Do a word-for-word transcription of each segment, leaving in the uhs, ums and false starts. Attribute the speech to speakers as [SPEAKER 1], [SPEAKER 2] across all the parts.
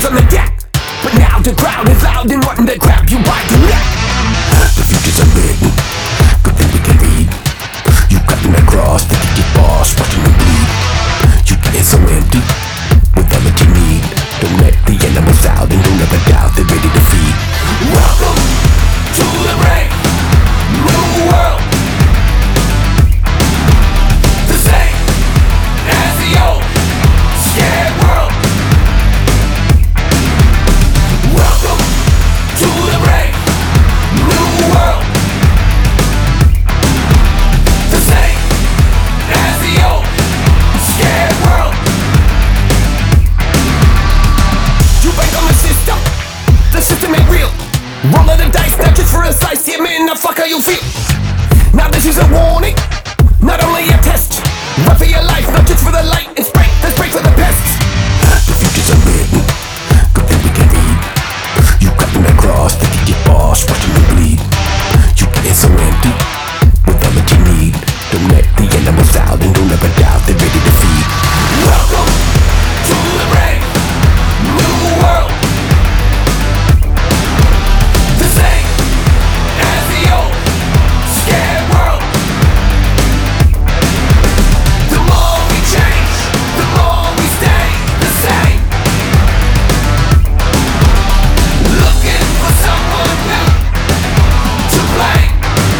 [SPEAKER 1] on the deck, but now the crowd is loud and wanting to grab you by the neck. The future's unwritten, good thing we can read. You cutting across, the ticket boss, watching you bleed. You getting so empty, with all that you need. Don't let the animals out and don't ever doubt they're ready to feed. Welcome to the brave new world, the same as the old scared world. Welcome to the brave new world, the same as the old scared world. You bank on the system, the system ain't real. Roll of the dice, not just for a slice. Yeah, man, the fuck how you feel. Now this is a warning, not only a test. Run for your life, not just for the light. It's break, let's break for the pests. The future's unwritten, good thing we can read. You cutting across, the ticket boss, watching you bleed. You getting so empty, with all that you need. Don't let the animals out and don't ever doubt they're ready to feed. Welcome to the brave new world, the same as the old scared world. The more we change, the more we stay the same. Looking for someone new to blame.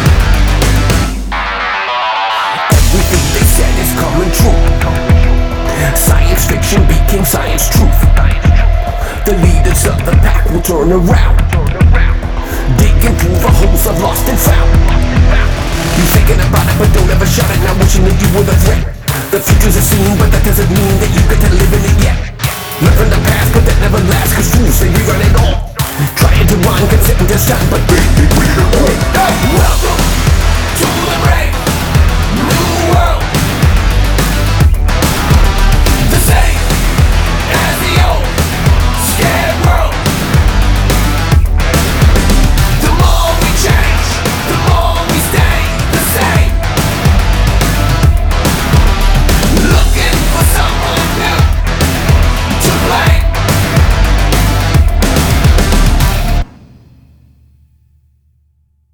[SPEAKER 1] Everything they said is coming true. Science fiction became science truth. The leaders of the pack will turn around, digging through the holes I've lost and found. You thinking about it but don't ever shout it, not wishing that you were the threat. The future's a scene, but that doesn't mean that you get to live in it yet. Learn from the past, but that never lasts, cause fools they rerun it all. Trying to rhyme, consenting to shine, but we, we, we, we, we, we. Welcome to the brave